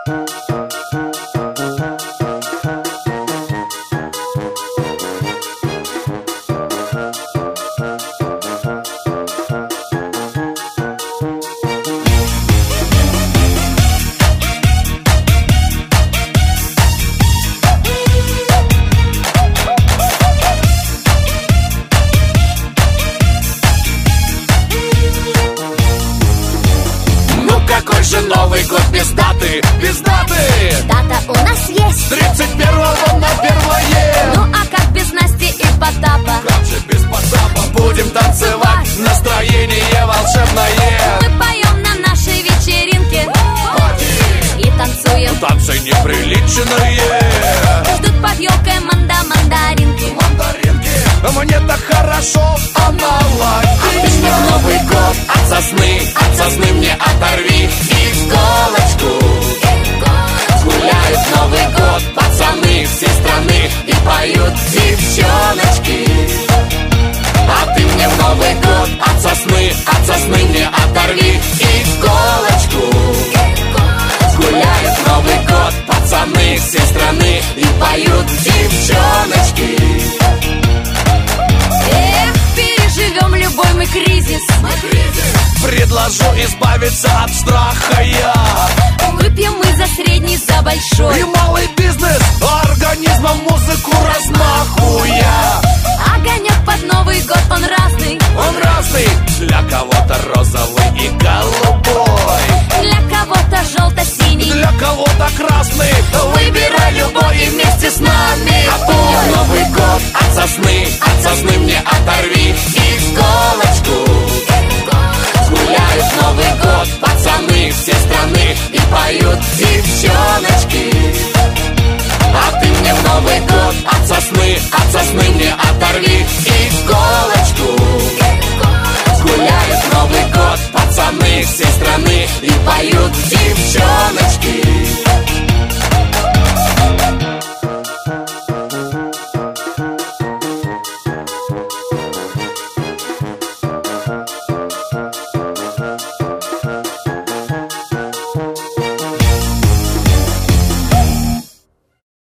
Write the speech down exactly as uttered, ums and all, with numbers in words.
Какой же Новый год без даты, без даты? Дата у нас есть тридцать первого на первое. Ну а как без Насти и Потапа? Как же без Потапа? Будем танцевать, настроение волшебное. Мы поем на нашей вечеринке и танцуем. Танцы неприличные. Ждут под елкой манда-мандаринки. Мандаринки. Мне так хорошо, а наладить. А ты мне в Новый год от сосны, от сосны мне оторви иголочку. Гуляют Новый год пацаны всей страны и поют девчоночки. А ты мне в Новый год от сосны, от сосны мне оторви иголочку. Гуляют Новый год пацаны всей страны и поют девчоночки. Эх, переживем любой мы кризис. Предложу избавиться от страха я. Выпьем мы за средний, за большой. И малый бизнес организмом музыку размахуя. Огонек под Новый год, он разный. Он разный, для кого-то розовый и голубой, Для кого-то желто-синий, для кого-то красный. Выбирай любой и вместе с нами. А ты мне Новый год от сосны, от сосны мне оторви иголочку. Гуляют Новый год пацаны всей страны и поют девчоночки. А ты мне в Новый год от сосны, от сосны мне оторви